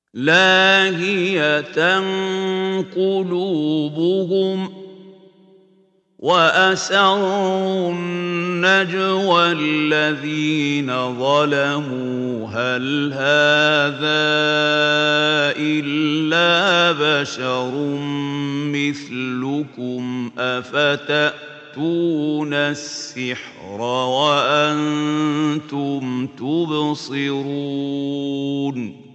لاهية قلوبهم وأسروا النجوى الذين ظلموا هل هذا إلا بشر مثلكم أفتأتون السحر وأنتم تبصرون